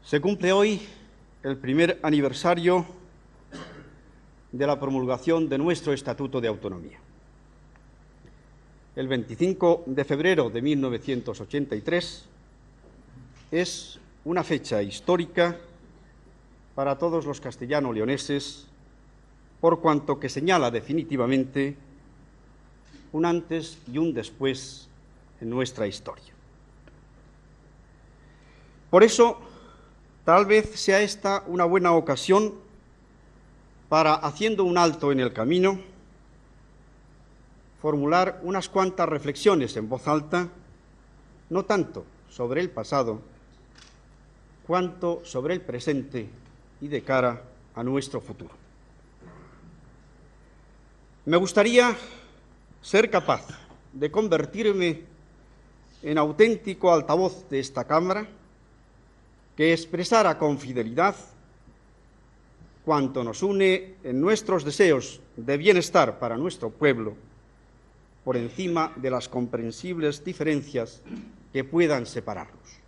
Se cumple hoy el primer aniversario de la promulgación de nuestro Estatuto de Autonomía. El 25 de febrero de 1983 es una fecha histórica para todos los castellano-leoneses, por cuanto que señala definitivamente un antes y un después en nuestra historia. Por eso, tal vez sea esta una buena ocasión para, haciendo un alto en el camino, formular unas cuantas reflexiones en voz alta, no tanto sobre el pasado, cuanto sobre el presente y de cara a nuestro futuro. Me gustaría ser capaz de convertirme en auténtico altavoz de esta Cámara, que expresara con fidelidad cuanto nos une en nuestros deseos de bienestar para nuestro pueblo, por encima de las comprensibles diferencias que puedan separarnos.